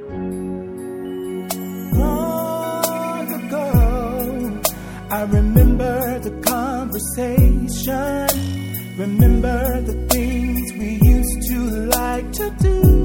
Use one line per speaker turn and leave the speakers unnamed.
Long ago, I remember the conversation. Remember the things we used to like to do.